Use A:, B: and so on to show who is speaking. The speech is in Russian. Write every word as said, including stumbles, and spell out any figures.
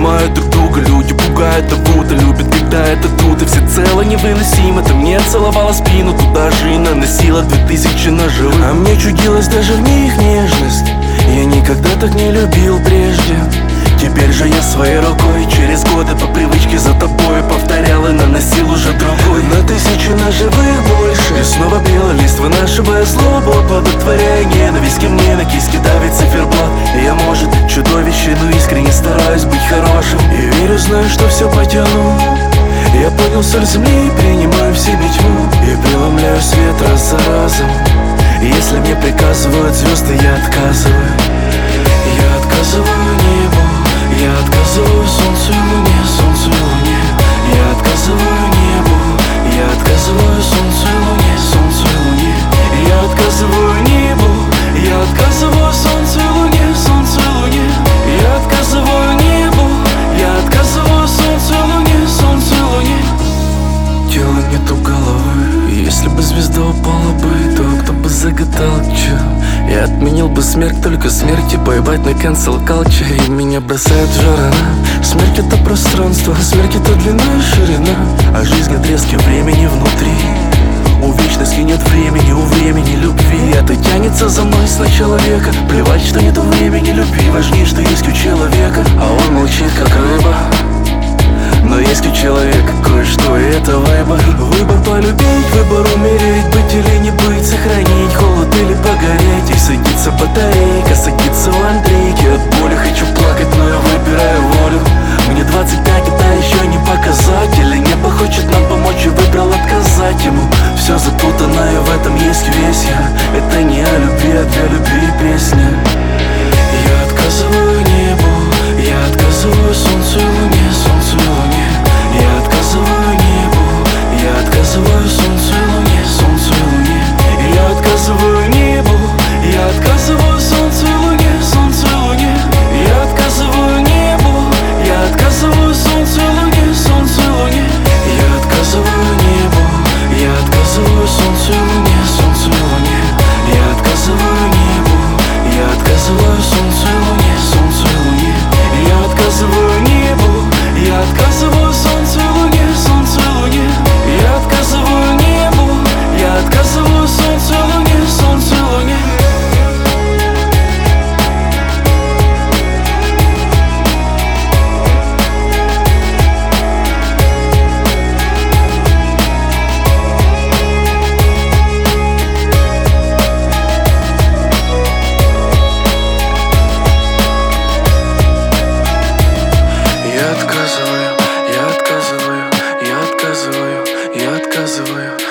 A: понимают друг друга. Люди пугают, а будто любят, когда это тут. И всецело невыносимо. Ты мне целовала спину, туда же и наносила две тысячи ножевых. А мне чудилось даже в них нежность. Я никогда так не любил прежде. Теперь же я своей рукой через годы по привычке за тобой повторял и наносил уже другой. На тысячи ножевых больше. И снова белый лист, вынашивая злобу, оплодотворяя ненависть ко мне. На киске давит циферблат. И я, может, чудовище, но искренне стараюсь быть хорошим. И верю, знаю, что все потяну. Я понял соль земли, принимаю в себе тьму и преломляю свет раз за разом. И если мне приказывают звезды, я отказываю. Я отказываю небу. Я отказываю солнцу и луне, солнцу и луне. Я отказываю небу. Я отказываю солнцу и луне, солнцу и луне. Я отказываю небу. Я отказываю солнцу и луне, солнцу и луне. Я отказываю небу. Я отказываю солнцу и луне, солнцу и луне. Тело нету головы. Если бы звезда упала бы, то кто бы загадал, чё? Я отменил бы смерть, только смерти поебать на cancel culture. И меня бросает в жар она. Смерть это пространство, смерть это длина и ширина. А жизнь отрезки времени внутри. У вечности нет времени, у времени любви. Это тянется за мной с начала века. Плевать, что нету времени любви. Важнее, что есть у человека, а он молчит как рыба. Но есть у человека кое-что, и это выбор. Выбор полюбить, выбор умереть, быть или не быть, сохранить холод или погореть. И садится батарейка, садится у Андрейки. От боли хочу плакать, но я выбираю волю. Мне двадцать пять, это еще не показатель. И небо хочет нам помочь, и выбрал отказать ему. Все запутано, и в этом есть весь я. Это не о любви, а для любви песня. Я отказываю небу. Я отказываю солнцу и луне, солнцу и луне. Я отказываю небу. Я отказываю солнцу и луне, солнцу и луне. Я отказываю небу. Я отказываю солнцу и луне, солнцу и луне. Я отказываю небу. Я отказываю солнцу и луне, солнцу и луне. Я отказываю небу. Я отказываю солнцу и луне, солнцу и луне. Я отказываю небу. Я отказываю солнцу и луне, солнцу и луне. Я отказываю небу. Я отказываю солнцу и луне, солнцу и луне. Я отказываю небу. Я отказываю солнцу и луне, солнцу и луне. Я отказываю, я отказываю, я отказываю, я отказываю.